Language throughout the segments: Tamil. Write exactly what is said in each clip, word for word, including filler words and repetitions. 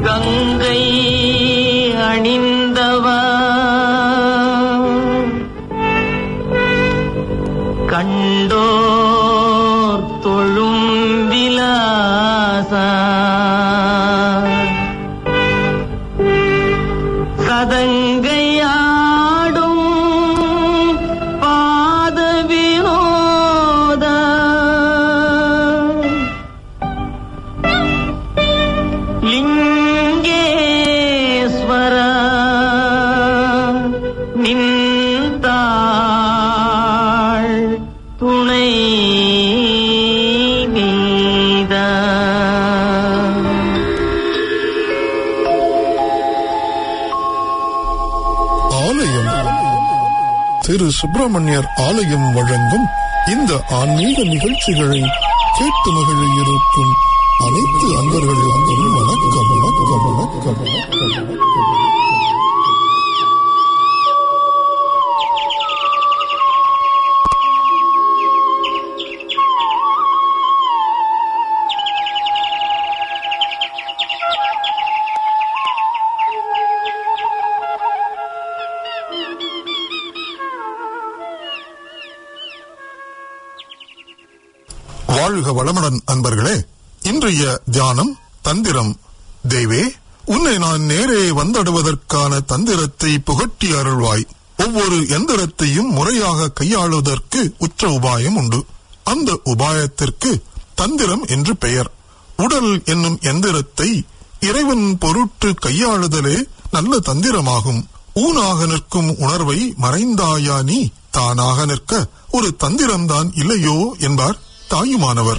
கங்கை அணிந்தவா கண்டோர் தொழும் விலாசா சதங்கையாடும் பாத வினோத லிங்கேஸ்வர நின்றாள் துணை நீத ஆலயம் திரு சுப்பிரமணியர் ஆலயம் வழங்கும் இந்த ஆன்மீக நிகழ்ச்சிகளை கேட்டு மகிழ இருக்கும் அனைத்து அன்பர்களுக்கும் வணக்கம் வணக்கம் வணக்கம் வணக்கம். வாழ்க வளமுடன் அன்பர்களே. இன்றைய தியானம் தந்திரம். தேவே, உன்னை நான் நேரே வந்தடுவதற்கான தந்திரத்தை புகட்டி அருள்வாய். ஒவ்வொரு எந்திரத்தையும் முறையாக கையாளுவதற்கு உற்ற உபாயம் உண்டு. அந்த உபாயத்திற்கு தந்திரம் என்று பெயர். உடல் என்னும் எந்திரத்தை இறைவன் பொருட்டு கையாளுதலே நல்ல தந்திரமாகும். ஊனாக நிற்கும் உணர்வை மறைந்தாயா நீ, தானாக நிற்க ஒரு தந்திரம்தான் இல்லையோ என்பார் தாயுமானவர்.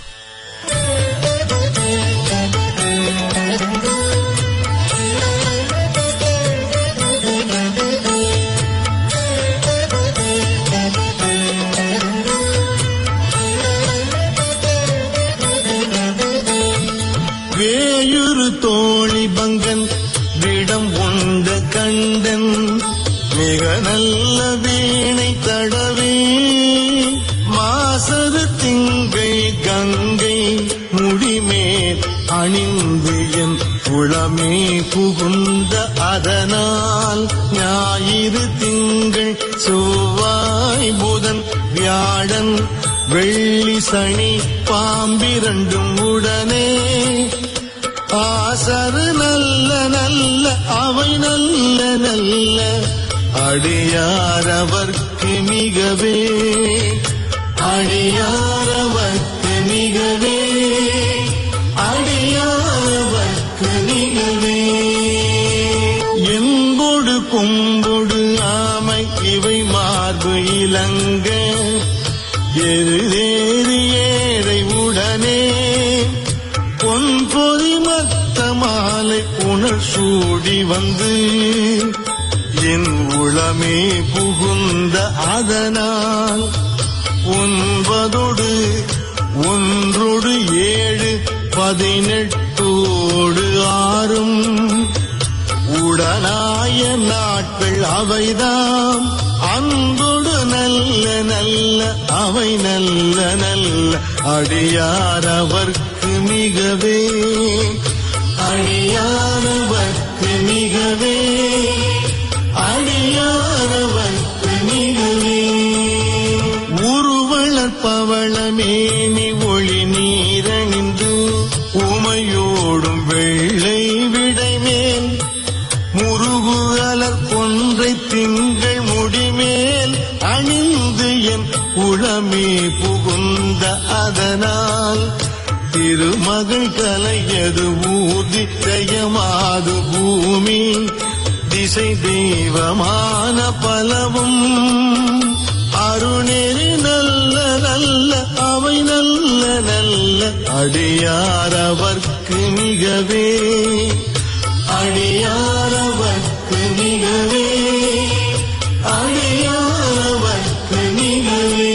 வேயுறு தோழி பங்கன் விடம் உண்ட கண்டன் மிக நல்ல வீணை தடவே மாசரு திங்கள் கங்கை முடிமேல் அணிந்து என் உளமே புகுந்த அதனால் ஞாயிறு திங்கள் செவ்வாய் புதன் வியாழன் வெள்ளி சனி பாம்பிரண்டும் உடனே ஆசரு நல்ல நல்ல அவை நல்ல நல்ல அடியாரவர்க்கு மிகவே அடியாரவர்க்கு மிகவே அடியாரவர்க்கு மிகவே என்பொடு கொம்பொடு ஆமை இவை மார்பு இலங்க எருதேறி ஏழை உடனே பொன் பொறி மத்த மாலை புனல் சூடி வந்து என் உளமே புகுந்த அதனால் ஒன்பதோடு ஒன்றோடு ஏழு பதினெட்டோடு ஆறும் உடனாய நாட்கள் அவைதாம் அன்போடு நல்ல நல்ல அவை நல்ல நல்ல அடியாரவர்க்கு மிகவே அடியாரவர்க்கு மிகவே அடியாரவர்க்கு மிகவே உருவளர் பவளமேனி ஒளி நீரணிந்து உமையோடும் வெள்ளை விடைமேல் முருகுகலர் கொன்றை திங்கள் முடிமேல் அணிந்து என் உளமே புகுந்த அதனால் திருமகள் கலையது ஊதி ஜெயமாது பூமி திசை தெய்வமான பலவும் அருணேறி நல்ல நல்ல அவை நல்ல நல்ல அடியாரவர்க்கு மிகவே அடியாரவர்க்கு மிகவே அடியாரவர்க்கு மிகவே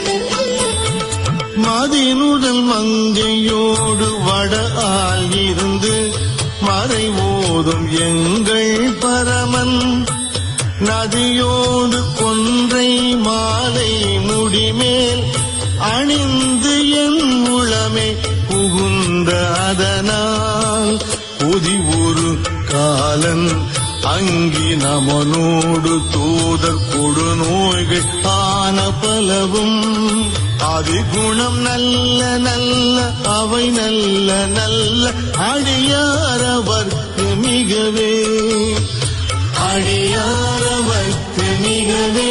மதினுடல் மங்கையோடு வட ஆள் இருந்து நாரை ஓதும் எங்கள் பரமன் நதியோடு கொன்றை மாலை முடிமேல் அணிந்து என் உளமே புகுந்த அதனால் புதி ஒரு காலன் அங்கி நமனோடு தூதர் கொடு நோய்கள் ஆன பலவும் அதிகுணம் நல்ல நல்ல அவை நல்ல நல்ல அடியாரவர்க்கு மிகவே அடியாரவர்க்கு மிகவே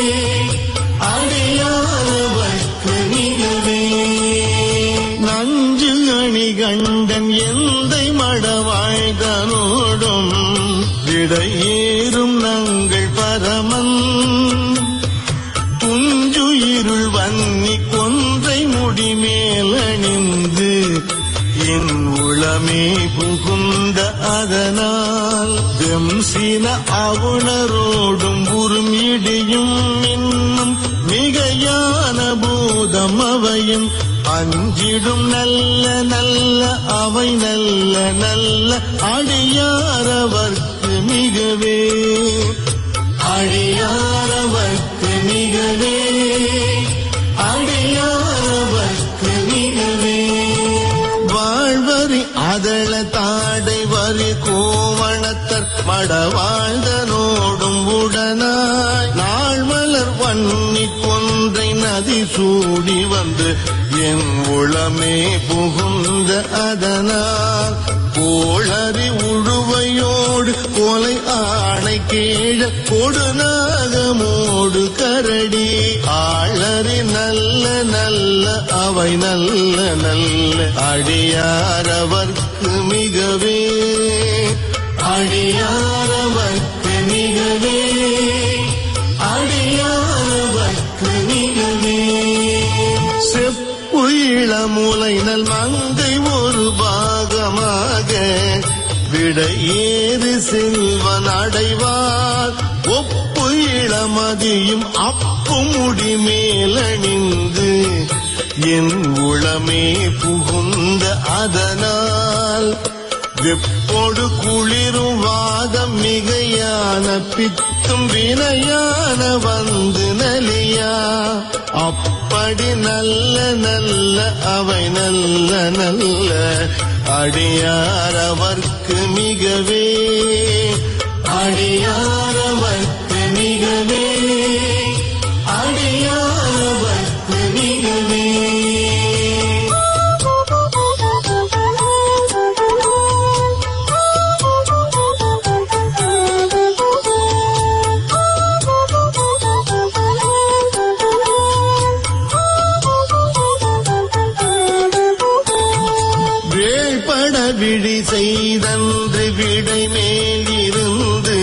அடியாரவர்க்கு மிகவே நஞ்சு அணி கண்டன் எந்தை மடவாழ்தனோடும் விடையேறும் நங்கள் பரமன் துஞ்சுயிருள் வன்னி கொன்றை முடிமேல் அணிந்து என் உளமே புகுந்த அதனால் வெம்சின அவுணரோடும் உறும் இடியும் இன்னும் மிகையான பூதம் அவையும் அஞ்சிடும் நல்ல நல்ல அவை நல்ல நல்ல அடியாரவர்க்கு மிகவே அடியாரவர்க்கு மிகவே அடியாரவர்க்கு மிகவே வாழ்வரி அதள தாடை வரி கோவணத்தர் மடவாழ்தனோடும் உடனாய் நாள் மலர் வன்னி கொன்றை நதி சூடி வந்து என் உளமே புகுந்த அதனால் கோளறி உழுவையோடு கொலை ஆணை கீழ கொடுநாகமோடு கரடி ஆளறி நல்ல நல்ல அவை நல்ல நல்ல அடியாரவர்க்கு மிகவே அடியாரவர்க்கு மிகவே அடியாரவர்க்கு மிகவே செப்பு இளமுலை நல் மங்கை ஒரு பாகமாக விடையேறு செல்வன் அடைவார் ஒப்பு இளமதியும் அப்பு முடி மேலணிந்து என் உளமே புகுந்த அதனால் வெப்போடு குளிரும் வாதம் மிகையான பித்தும் வினையான வந்து நலியா அப்படி நல்ல நல்ல அவை நல்ல நல்ல அடியாரவர்க்கு மிகவே அடியாரவர்க்கு மிகவே அடியாரவர்க்கு மிகவே விழி செய்தன்று விடை மேல் இருந்து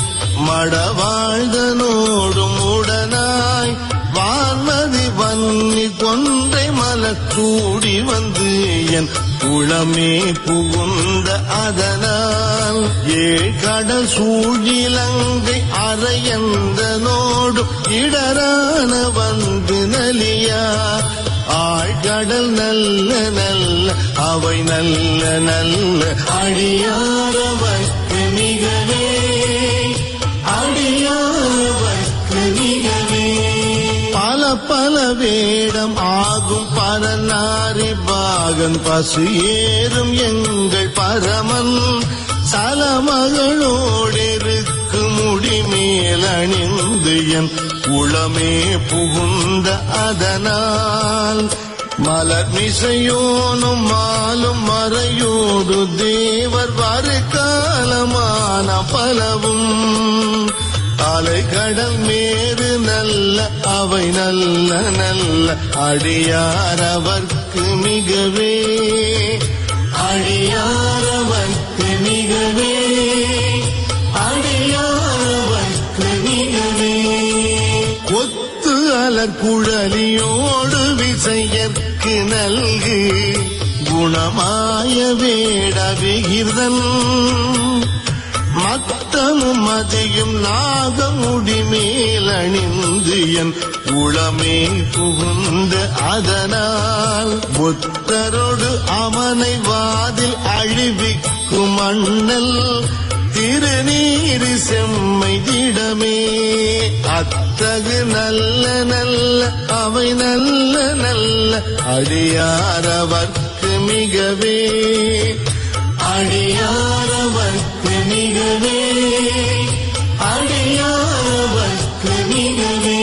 மடவாழ்தனோடும் உடனாய் வான்மதி வன்னி கொன்றை மலக்கூடி வந்து என் உளமே புகுந்த அதனால் ஏழ் கடல் சூழிலங்கை அரையந்தனோடும் இடரான வந்து நலியா ஆழ்கடல் நல்ல நல்ல அவை நல்ல நல்ல அடியாரவர்க்கு மிகவே அடியாரவர்க்கு மிகவே பல பல வேடம் ஆகும் பரநாரி பாகன் பசு ஏறும் எங்கள் பரமன் சலமகளோடிருக்கு முடிமேல் அணிந்து என் உளமே புகுந்த அதனால் மலர் மிசையோனும் மாலும் மறையோடு தேவர் வரு காலமான பலவும் அலைகடல் மேறு நல்ல அவை நல்ல நல்ல அடியாரவர்க்கு மிகவே அடியாரவர்க்கு மிகவே அடியாரவர்க்கு மிகவே கொத்து அலர் குழலியோடு விசையற்கு நல்கு குணமாய வேட விகிர்தன் மத்தமும் மதியும் நாகமுடி மேலணிந்து என் உளமே புகுந்த அதனால் புத்தரோடு அவனை வாதில் அழிவிக்கும் அண்ணல் திருநீரு செம்மை திடமே. அத்தகு நல்ல நல்ல அவை நல்ல நல்ல அடியாரவர்க்கு மிகவே அடியாரவர்க்கு மிகவே அடியாரவர்க்கு மிகவே.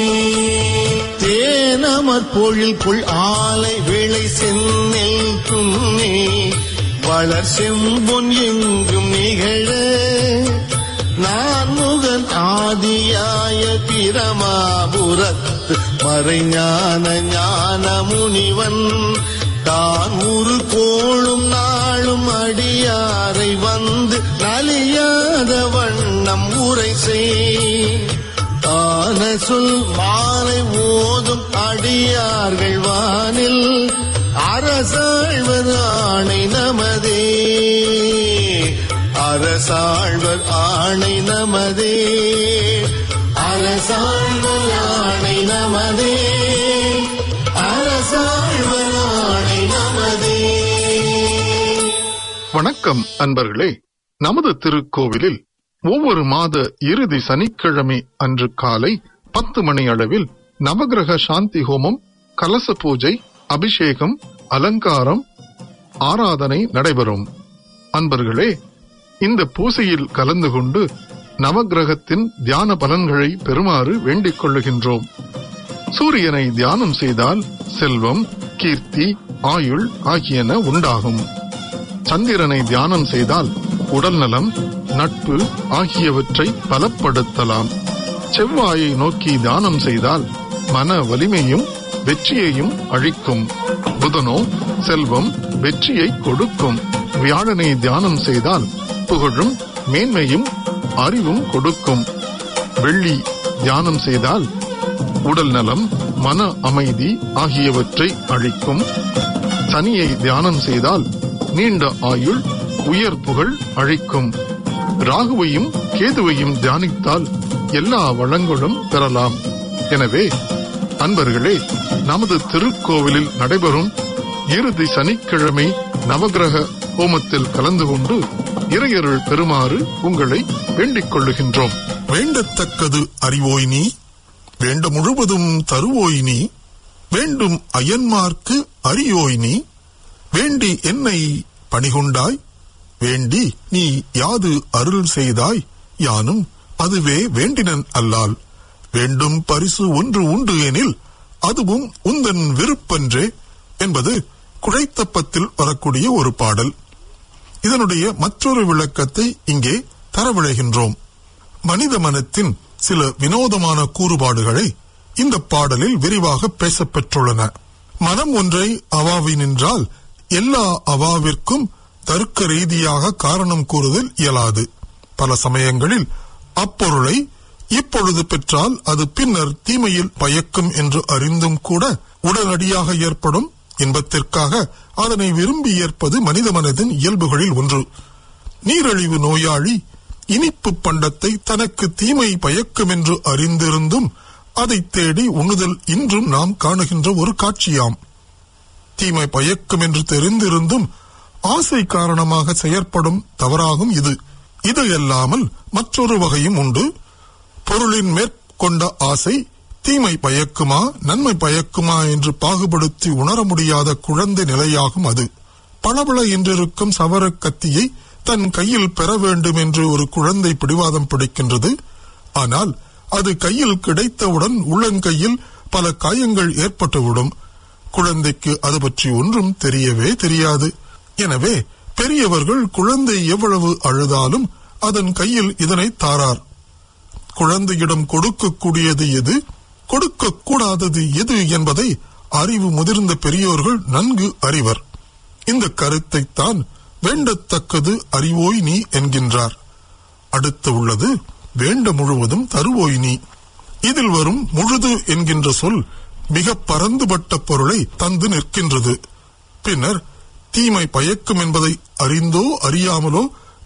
தேனமர் பொழில் புல் ஆலை விளை செந்நெல் துண்ணே வளர் செம்பொன் எங்கும் நிகழ நான் முகன் ஆதியாய பிரமாபுரத்து மறைஞான ஞான முனிவன் தான் உரு கோளும் நாளும் அடியாரை வந்து நலியாத வண்ணம் உரை செய். ஆன சொல் மாலை ஓதும் அடியார்கள் வானில் அரசாழ்வர் ஆணை நமதே அரசாழ்வர் ஆணை நமதே அரசாழ்வர் ஆணை நமதே அரசாழ்வர் ஆணை நமதே. வணக்கம் அன்பர்களே. நமது திருக்கோவிலில் ஒவ்வொரு மாத இறுதி சனிக்கிழமை அன்று காலை பத்து மணி அளவில் நவகிரக சாந்தி ஹோமம், கலச பூஜை, அபிஷேகம், அலங்காரம், ஆராதனை நடைபெறும். அன்பர்களே, இந்த பூசையில் கலந்து கொண்டு நவகிரகத்தின் தியான பலன்களை பெறுமாறு வேண்டிக் கொள்ளுகின்றோம். சூரியனை தியானம் செய்தால் செல்வம், கீர்த்தி, ஆயுள் ஆகியன உண்டாகும். சந்திரனை தியானம் செய்தால் உடல் நலம், நட்பு ஆகியவற்றை பலப்படுத்தலாம். செவ்வாயை நோக்கி தியானம் செய்தால் மன வலிமையும் வெற்றியையும் அளிக்கும். புதனோ செல்வம், வெற்றியை கொடுக்கும். வியாழனை தியானம் செய்தால் புகழும் மேன்மையும் அறிவும் கொடுக்கும். வெள்ளி தியானம் செய்தால் உடல் நலம், மன அமைதி ஆகியவற்றை அளிக்கும். சனியை தியானம் செய்தால் நீண்ட ஆயுள், உயர் புகழ் அளிக்கும். ராகுவையும் கேதுவையும் தியானித்தால் எல்லா வளங்களும் பெறலாம். எனவே அன்பர்களே, நமது திருக்கோவிலில் நடைபெறும் இறுதி சனிக்கிழமை நவகிரக ஹோமத்தில் கலந்து கொண்டு இறையருள் பெறுமாறு உங்களை வேண்டிக் கொள்ளுகின்றோம். வேண்டத்தக்கது அறிவோய் நீ, வேண்ட முழுவதும் தருவோய் நீ, வேண்டும் அயன்மார்க்கு அறியோய் நீ, வேண்டி என்னை பணிகொண்டாய், வேண்டி நீ யாது அருள் செய்தாய், யானும் அதுவே வேண்டினன் அல்லால். வேண்டும் பரிசு ஒன்று உண்டு எனில் அதுவும் உந்தன் விருப்பன்றே என்பது குழைத்தப்பத்தில் வரக்கூடிய ஒரு பாடல். இதனுடைய மற்றொரு விளக்கத்தை இங்கே தரவிழைகின்றோம். மனித மனத்தின் சில வினோதமான கூறுபாடுகளை இந்த பாடலில் விரிவாக பேசப்பெற்றுள்ளன. மனம் ஒன்றை அவாவி நின்றால் எல்லா அவாவிற்கும் தர்க்க ரீதியாக காரணம் கூறுதல் இயலாது. பல சமயங்களில் அப்பொருளை இப்பொழுது பெற்றால் அது பின்னர் தீமையில் பயக்கும் என்று அறிந்தும் கூட உடனடியாக ஏற்படும் இன்பத்திற்காக அதனை விரும்பி ஏற்பது மனித மனதின் இயல்புகளில் ஒன்று. நீரிழிவு நோயாளி இனிப்பு பண்டத்தை தனக்கு தீமை பயக்கும் என்று அறிந்திருந்தும் அதை தேடி உண்ணுதல் இன்றும் நாம் காணுகின்ற ஒரு காட்சியாம். தீமை பயக்கும் என்று தெரிந்திருந்தும் ஆசை காரணமாக செயற்படும் தவறாகும் இது. இதையல்லாமல் மற்றொரு வகையும் உண்டு. பொருளின் மேற்கொண்ட ஆசை தீமை பயக்குமா நன்மை பயக்குமா என்று பாகுபடுத்தி உணர முடியாத குழந்தை நிலையாகும் அது. பளபள என்றிருக்கும் சவர கத்தியை தன் கையில் பெற வேண்டும் என்று ஒரு குழந்தை பிடிவாதம் பிடிக்கின்றது. ஆனால் அது கையில் கிடைத்தவுடன் உள்ளங்கையில் பல காயங்கள் ஏற்பட்டுவிடும். குழந்தைக்கு அது பற்றி ஒன்றும் தெரியவே தெரியாது. எனவே பெரியவர்கள் குழந்தை எவ்வளவு அழுதாலும் அதன் கையில் இதனை தாரார். குழந்தையிடம் கொடுக்கக்கூடியது எது, கொடுக்க கூடாதது எது என்பதை அறிவு முதிர்ந்த பெரியோர்கள் நன்கு அறிவர். இந்த கருத்தை தான் வேண்டத்தக்கது அறிவோய் நீ என்கின்றார். அடுத்து உள்ளது வேண்ட முழுவதும் தருவோய் நீ. இதில் வரும் முழுது என்கின்ற சொல் மிக பரந்துபட்ட பொருளை தந்து நிற்கின்றது. பின்னர் தீமை பயக்கும் என்பதை அறிந்தோ அறியாமலோ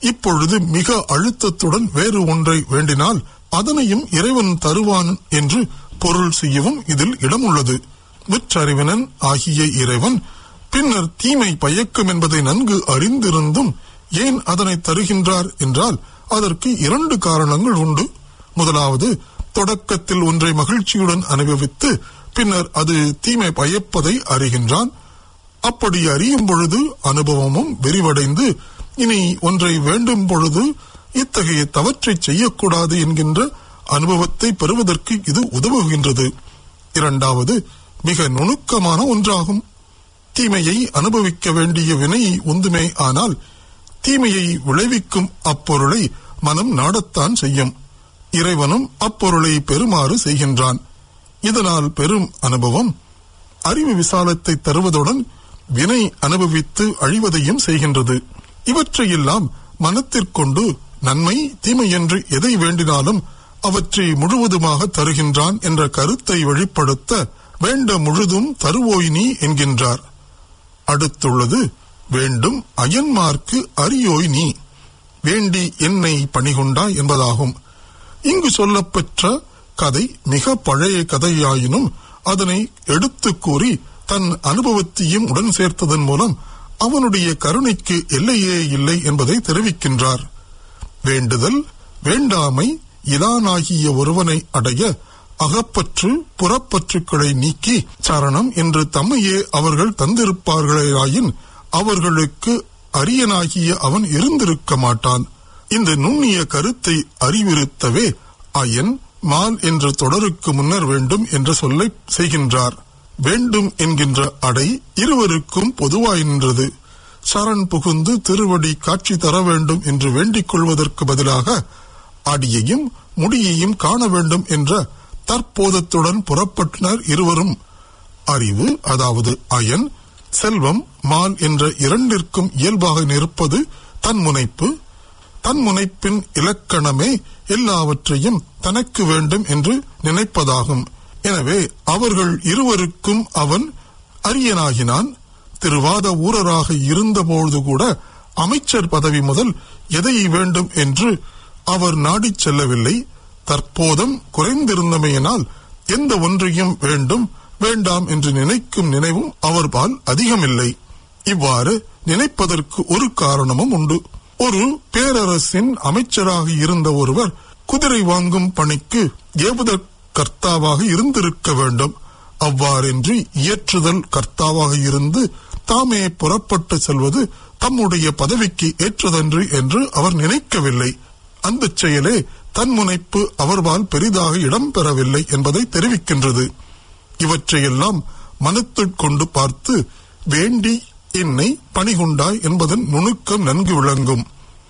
இப்பொழுது மிக அழுத்தத்துடன் வேறு ஒன்றை வேண்டினால் அதனையும் இறைவன் தருவான் என்று பொருள் செய்யவும் இதில் இடம் உள்ளது. முற்றறிவனன் ஆகிய இறைவன் பின்னர் தீமை பயக்கும் என்பதை நன்கு அறிந்திருந்தும் ஏன் அதனை தருகின்றார் என்றால் அதற்கு இரண்டு காரணங்கள் உண்டு. முதலாவது, தொடக்கத்தில் ஒன்றை மகிழ்ச்சியுடன் அனுபவித்து பின்னர் அது தீமை பயப்பதை அறிகின்றான். அப்படி அறியும் பொழுது அனுபவமும் விரிவடைந்து இனி ஒன்றை வேண்டும் பொழுது இத்தகைய தவற்றை செய்யக்கூடாது என்கின்ற அனுபவத்தை பெறுவதற்கு இது உதவுகின்றது. இரண்டாவது, மிக நுணுக்கமான ஒன்றாகும். தீமையை அனுபவிக்க வேண்டிய வினை உந்துமே, ஆனால் தீமையை விளைவிக்கும் அப்பொருளை மனம் நாடத்தான் செய்யும். இறைவனும் அப்பொருளை பெறுமாறு செய்கின்றான். இதனால் பெரும் அனுபவம் அறிவு விசாலத்தை தருவதுடன் வினை அனுபவித்து அழிவதையும் செய்கின்றது. இவற்றையெல்லாம் மனத்திற்கொண்டு நன்மை தீமை என்று எதை வேண்டினாலும் அவற்றை முழுவதுமாக தருகின்றான் என்ற கருத்தை வெளிப்படுத்த வேண்ட முழுதும் தருவோய் நீ என்கின்றார். அடுத்துள்ளது வேண்டும் அயன்மார்க்கு அறியோய் நீ, வேண்டி என்னை பணிகொண்டாய் என்பதாகும். இங்கு சொல்லப்பெற்ற கதை மிக பழைய கதையாயினும் அதனை எடுத்து கூறி தன் அனுபவத்தையும் உடன் சேர்த்ததன் மூலம் அவனுடைய கருணைக்கு எல்லையே இல்லை என்பதை தெரிவிக்கின்றார். வேண்டுதல் வேண்டாமை இலானாகிய ஒருவனை அடைய அகப்பற்று புறப்பற்றுக்களை நீக்கி சரணம் என்று தம்மையே அவர்கள் தந்திருப்பார்களாயின் அவர்களுக்கு அரியனாகிய அவன் இருந்திருக்க மாட்டான். இந்த நுண்ணிய கருத்தை அறிவுறுத்தவே அயன் மால் என்ற தொடருக்கு முன்னர் வேண்டும் என்ற சொல்லை செய்கின்றார். வேண்டும் என்கின்ற அடை இருவருக்கும் பொதுவாய் நின்றது. சரண் புகுந்து திருவடி காட்சி தர வேண்டும் என்று வேண்டிக் கொள்வதற்கு பதிலாக அடியையும் முடியையும் காண வேண்டும் என்ற தற்போதத்துடன் புறப்பட்டனர் இருவரும். அறிவு, அதாவது அயன், செல்வம், மால் என்ற இரண்டிற்கும் இயல்பாக நிற்பது தன்முனைப்பு. தன்முனைப்பின் இலக்கணமே எல்லாவற்றையும் தனக்கு வேண்டும் என்று நினைப்பதாகும். எனவே அவர்கள் இருவருக்கும் அவன் அரியனாகினான். திருவாத ஊரராக இருந்தபோது கூட அமைச்சர் பதவி முதல் எதை வேண்டும் என்று அவர் நாடிச் செல்லவில்லை. தற்போதும் குறைந்திருந்தமையினால் எந்த ஒன்றையும் வேண்டும் வேண்டாம் என்று நினைக்கும் நினைவும் அவர்பால் அதிகமில்லை. இவ்வாறு நினைப்பதற்கு ஒரு காரணமும் உண்டு. ஒரு பேரரசின் அமைச்சராக இருந்த ஒருவர் குதிரை வாங்கும் பணிக்கு ஏவுதற் கர்த்தாவாக இருந்திருக்க வேண்டும். அவ்வாறின்றி இயற்றுதல் கர்த்தாவாக இருந்து தாமே புறப்பட்டு செல்வது தம்முடைய பதவிக்கு ஏற்றதன்று என்று அவர் நினைக்கவில்லை. அந்த செயலே தன்முனைப்பு அவர்பால் பெரிதாக இடம்பெறவில்லை என்பதை தெரிவிக்கின்றது. இவற்றையெல்லாம் மனத்துக் கொண்டு பார்த்து வேண்டி என்னை பணிகொண்டாய் என்பதன் நுணுக்கம் நன்கு விளங்கும்.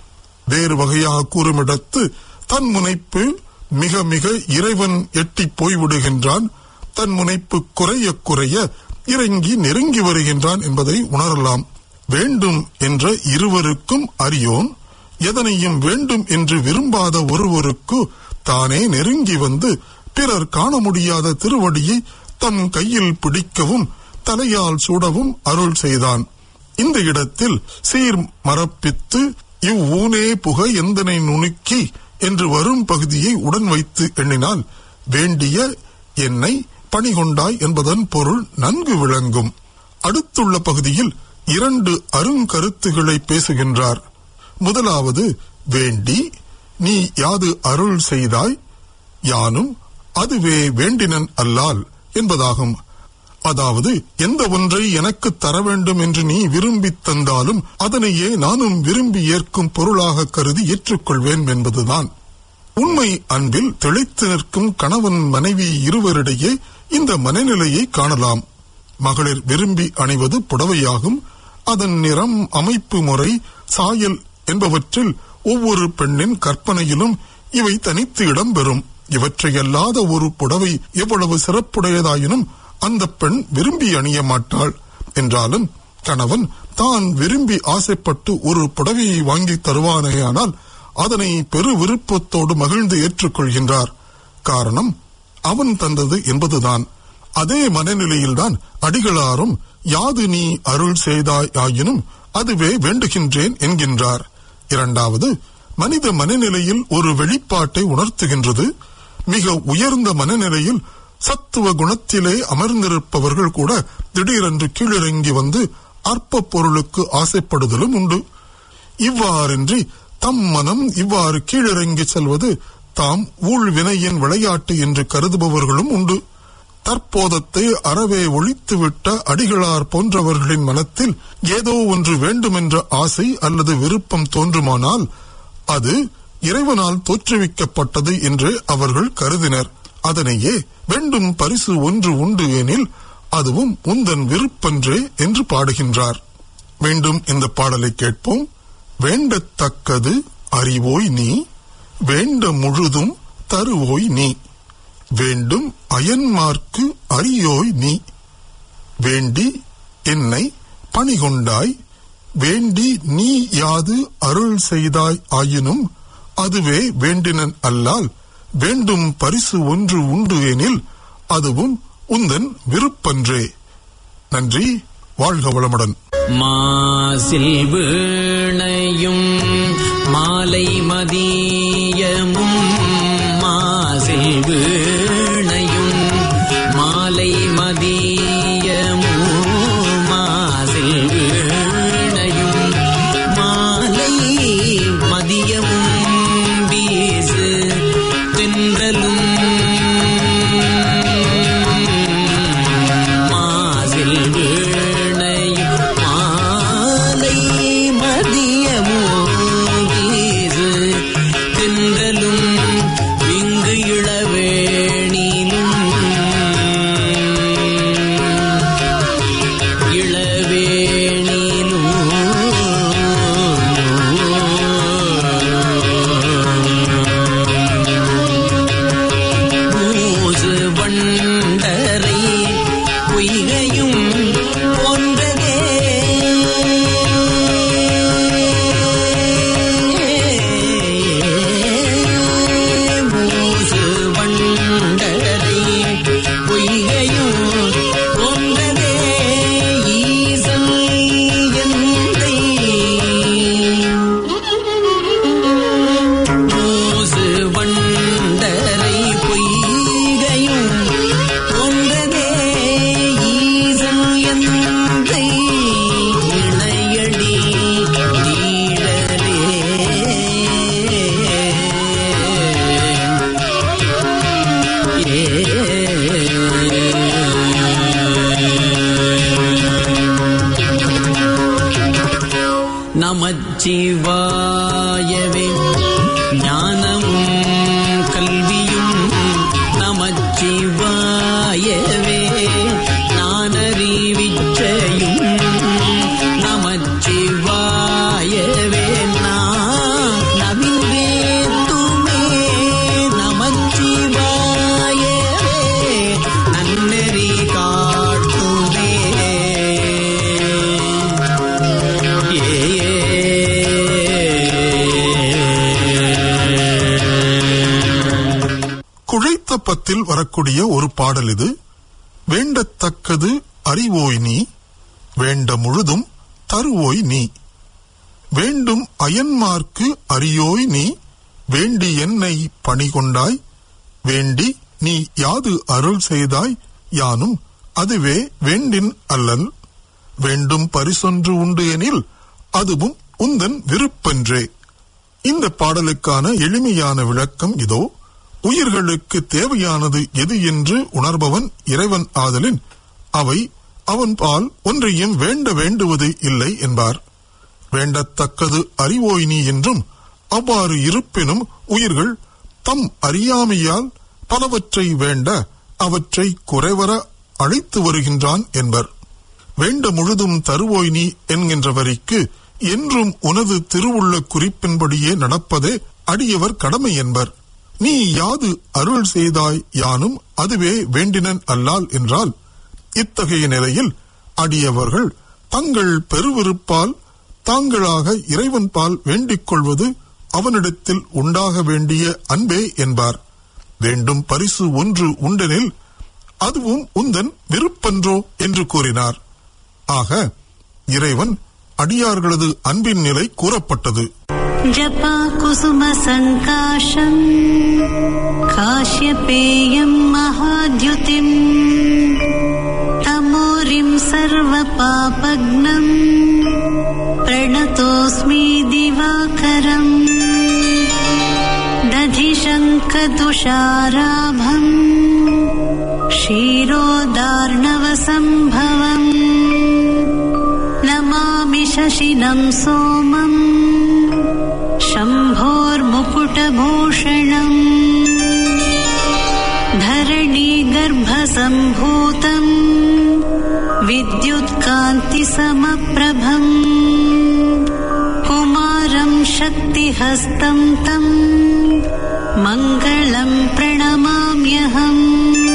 வேறு வகையாக கூறுமிடத்து தன்முனைப்பு மிக மிக இறைவன் எட்டி போய்விடுகின்றான். தன் முனைப்பு குறைய குறைய இறங்கி நெருங்கி வருகின்றான் என்பதை உணரலாம். வேண்டும் என்ற இருவருக்கும் அறியோன் எதனையும் வேண்டும் என்று விரும்பாத ஒருவருக்கு தானே நெருங்கி வந்து பிறர் காண முடியாத திருவடியை தம் கையில் பிடிக்கவும் தலையால் சூடவும் அருள் செய்தான். இந்த இடத்தில் சீர் மரப்பித்து இவ்வூனே புக எந்தனை நுணுக்கி என்று வரும் பகுதியை உடன் வைத்து எண்ணினால் வேண்டிய என்னை பணிகொண்டாய் என்பதன் பொருள் நன்கு விளங்கும். அடுத்துள்ள பகுதியில் இரண்டு அருங்கருத்துகளை பேசுகின்றார். முதலாவது வேண்டி நீ யாது அருள் செய்தாய் யானும் அதுவே வேண்டினன் அல்லால் என்பதாகும். அதாவது எந்த ஒன்றை எனக்கு தர வேண்டும் என்று நீ விரும்பி தந்தாலும் அதனையே நானும் விரும்பி ஏற்கும் பொருளாக கருதி ஏற்றுக்கொள்வேன் என்பதுதான். உண்மை அன்பில் திளைத்து நிற்கும் கணவன் மனைவி இருவரிடையே இந்த மனநிலையை காணலாம். மகளிர் விரும்பி அணிவது புடவையாகும். அதன் நிறம், அமைப்பு முறை, சாயல் என்பவற்றில் ஒவ்வொரு பெண்ணின் கற்பனையிலும் இவை தனித்து இடம்பெறும். இவற்றையல்லாத ஒரு புடவை எவ்வளவு சிறப்புடையதாயினும் அந்த பெண் விரும்பி அணிய மாட்டாள். என்றாலும் கணவன் தான் விரும்பி ஆசைப்பட்டு ஒரு புடவையை வாங்கி தருவானேயானால் அதனை பெரு விருப்பத்தோடு மகிழ்ந்து ஏற்றுக்கொள்கின்றார். காரணம் அவன் தந்தது என்பதுதான். அதே மனநிலையில்தான் அடிகளாரும் யாது நீ அருள் செய்தாய் ஆயினும் அதுவே வேண்டுகின்றேன் என்கின்றார். இரண்டாவது, மனித மனநிலையில் ஒரு வெளிப்பாட்டை உணர்த்துகின்றது. மிக உயர்ந்த மனநிலையில் சத்துவ குணத்திலே அமர்ந்திருப்பவர்கள் கூட திடீரென்று கீழிறங்கி வந்து அற்ப பொருளுக்கு ஆசைப்படுதலும் உண்டு. இவ்வாறின்றி தம் மனம் இவ்வாறு கீழிறங்கி செல்வது தாம் ஊழ்வினையின் விளையாட்டு என்று கருதுபவர்களும் உண்டு. தற்போதத்தை அறவே ஒழித்துவிட்ட அடிகளார் போன்றவர்களின் மனத்தில் ஏதோ ஒன்று வேண்டுமென்ற ஆசை அல்லது விருப்பம் தோன்றுமானால் அது இறைவனால் தோற்றுவிக்கப்பட்டது என்று அவர்கள் கருதினர். அதனையே வேண்டும் பரிசு ஒன்று உண்டு எனில் அதுவும் உந்தன் விருப்பன்றே என்று பாடுகின்றார். மீண்டும் இந்த பாடலை கேட்போம். வேண்டத்தக்கது அறிவோய் நீ, வேண்ட முழுதும் தருவோய் நீ, வேண்டும் அயன்மார்க்கு அறியோய் நீ, வேண்டி என்னை பணிகொண்டாய், வேண்டி நீ யாது அருள் செய்தாய் ஆயினும் அதுவே வேண்டினன் அல்லால், வேண்டும் பரிசு ஒன்று உண்டு எனில் அதுவும் உந்தன் விருப்பன்றே. நன்றி. வாழ்க வளமுடன். மாசில் வீணையும் மாலை மதியமும், மாசில் வீணையும் மாலை மதியமும், மாசில் வீணையும் மாலை மதியமும், வீசு தென்றலும் மாசில் வீணையும் மாலை மதியமும், வீசு தென்றலும் விங்கு இளவேணிலும், இளவேணிலும் மூசு வண்டரை பொய்கையும் போன்றதே, மூசு வண்டரை பொய்கையும் போன்றதே, ஈசன் எந்தை மூசு வண்டரை பொய்கையும் போன்றதே, ஈசன் எந்தை இணையடி நீழலே, நமச்சிவாயவே ஞானமும் கல்வியும், நமச்சிவாயவே நானறிவிச்சையும், நமச்சிவாயவே நான் நவின்றேத்துமே, நமச்சிவாயவே நன்னெறி காட்டுமே. குழைத்தப்பத்தில் வரக்கூடிய ஒரு பாடல் இது. வேண்டத்தக்கது அறிவோய் நீ, வேண்ட முழுதும் தருவோய் நீ, வேண்டும் அயன்மார்க்கு அறியோய் நீ, வேண்டி என்னை பணிகொண்டாய், வேண்டி நீ யாது அருள் செய்தாய் யானும் அதுவே வேண்டின் அல்லல், வேண்டும் பரிசொன்று உண்டு எனில் அதுவும் உந்தன் விருப்பன்றே. இந்த பாடலுக்கான எளிமையான விளக்கம் இதோ. உயிர்களுக்கு தேவையானது எது என்று உணர்பவன் இறைவன் ஆதலின் அவை அவன் பால் ஒன்றையும் வேண்ட வேண்டுவது இல்லை என்பார். வேண்டத்தக்கது அறிவோய் நீ என்றும், அவ்வாறு இருப்பினும் உயிர்கள் தம் அறியாமையால் பலவற்றை வேண்ட அவற்றை குறைவர அழைத்து வருகின்றான் என்பர். வேண்ட முழுதும் தருவோய் நீ என்கின்ற வரிக்கு என்றும் உனது திருவுள்ள குறிப்பின்படியே நடப்பதே அடியவர் கடமை என்பர். நீ யாது அருள் செய்தாய் யானும் அதுவே வேண்டினன் அல்லால் என்றால், இத்தகைய நிலையில் அடியவர்கள் தங்கள் பெருவிருப்பால் தாங்களாக இறைவன் பால் வேண்டிக் கொள்வது அவனிடத்தில் உண்டாக வேண்டிய அன்பே என்பார். வேண்டும் பரிசு ஒன்று உண்டெனில் அதுவும் உந்தன் விருப்பன்றோ என்று கூறினார். ஆக இறைவன் அடியார்களது அன்பின் நிலை கூறப்பட்டது. जपाकुसुमसङ्काशम् काश्यपेयम् महाद्युतिम् तमोरिं सर्वपापघ्नम् प्रणतोऽस्मि दिवाकरम् दधिशङ्खतुषाराभम् क्षीरोदार्णवसम्भवम् नमामि शशिनं सोमम् शम्भोर्मुकुटभूषणम् धरणीगर्भसम्भूतम् विद्युत्कान्तिसमप्रभम् कुमारं शक्तिहस्तं तं मङ्गलं प्रणमाम्यहम्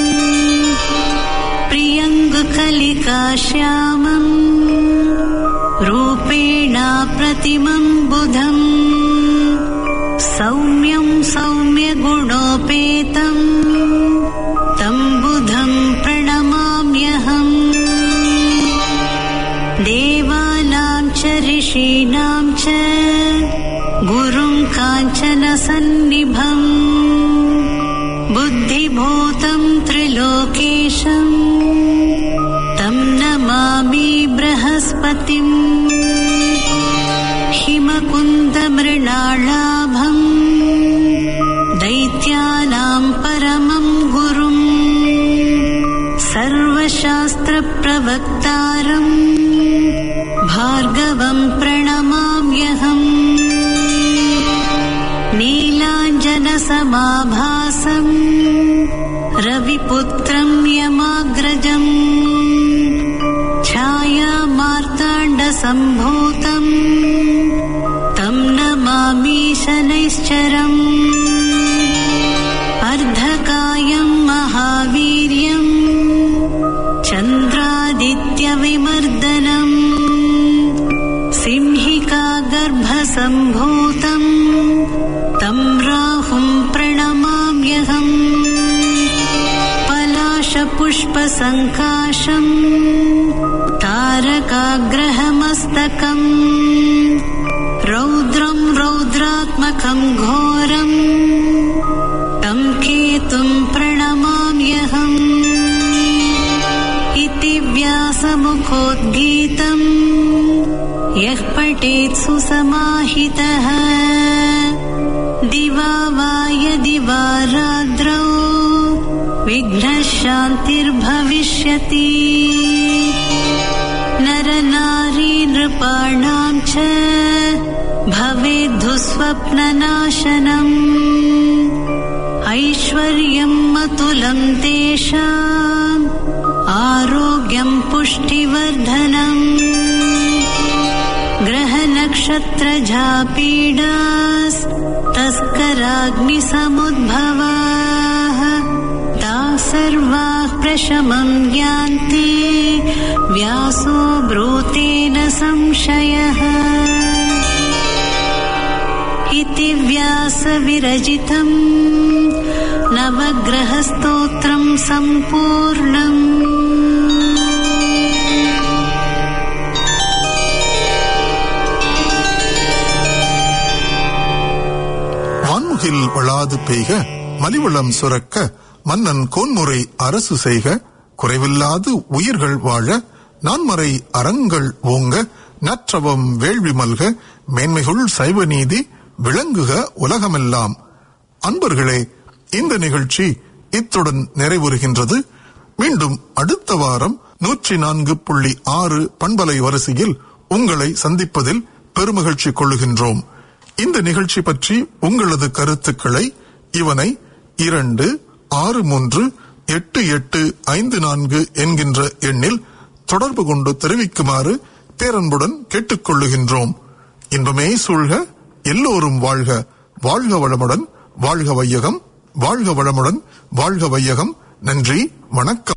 प्रियङ्गुकलिकाश्यामम् रूपेणाप्रतिमं बुधम् सौम्यं सौम्यगुणोपेतम् तं बुधं प्रणमाम्यहम् देवानां च ऋषीणां च गुरुं काञ्चनसन्निभम् बुद्धिभूतं त्रिलोकेशम् तं नमामि बृहस्पतिम् हिमकुन्दमृणालाभम् दैत्यानां परमं गुरुम् सर्वशास्त्रप्रवक्तारम् भार्गवं प्रणमाम्यहम् नीलाञ्जनसमाभासम् रविपुत्रं यमाग्रजम् छायामार्ताण्डसम्भूतम् तं नमामि शनैश्चरम् अर्धकायं महावीर्यम् चन्द्रादित्यविमर्दनम् सिंहिकागर्भसम्भूतम् तं राहुं प्रणमाम्यहम् पलाशपुष्पसङ्काशम् तारकाग्रहमस्तकम् रौद्रं रौद्रात्मकं घोरम् तं केतुं प्रणमाम्यहम् इति व्यासमुखोद्गीतम् यः पठेत् सुसमाहितः दिवा वा यदि वा रात्रौ विघ्नशान्तिर्भविष्यति नरनारी नृपाणां च भवेद्धुस्वप्ननाशनम् ऐश्वर्यम् अतुलं तेषाम् आरोग्यं पुष्टिवर्धनम् ग्रहनक्षत्रजापीडास् तस्कराग्निसमुद्भवाः ताः सर्वाः प्रशमं यान्ति व्यासो ब्रूतेन संशयः इति व्यासविरचितं नवग्रहस्तोत्रं सम्पूर्णम् வான்முகில் வளாது பெய்க மலிவளம் சுரக்க மன்னன் கோன்முறை அரசு செய்க குறைவில்லாது உயிர்கள் வாழ நான்மறை அறங்கள் ஓங்க நற்றவம் வேள்வி மல்க மேன்மைகுள் சைவ நீதி விளங்குக உலகமெல்லாம். அன்பர்களே, இந்த நிகழ்ச்சி இத்துடன் நிறைவுறுகின்றது. மீண்டும் அடுத்த வாரம் நூற்றி நான்கு புள்ளி ஆறு பண்பலை வரிசையில் உங்களை சந்திப்பதில் பெருமகிழ்ச்சி கொள்ளுகின்றோம். இந்த நிகழ்ச்சி பற்றி உங்களது கருத்துக்களை இவனை இரண்டு ஆறு மூன்று எட்டு எட்டு ஐந்து நான்கு என்கின்ற எண்ணில் தொடர்பு கொண்டு தெரிவிக்குமாறு பேரன்புடன் கேட்டுக்கொள்ளுகின்றோம். இன்பமே சூழ்க, எல்லோரும் வாழ்க. வாழ்க வளமுடன், வாழ்க வையகம். வாழ்க வளமுடன், வாழ்க வையகம். நன்றி, வணக்கம்.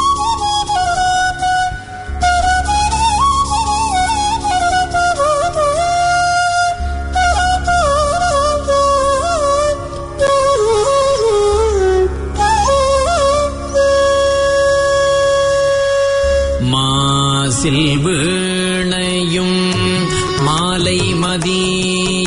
Oh பாவி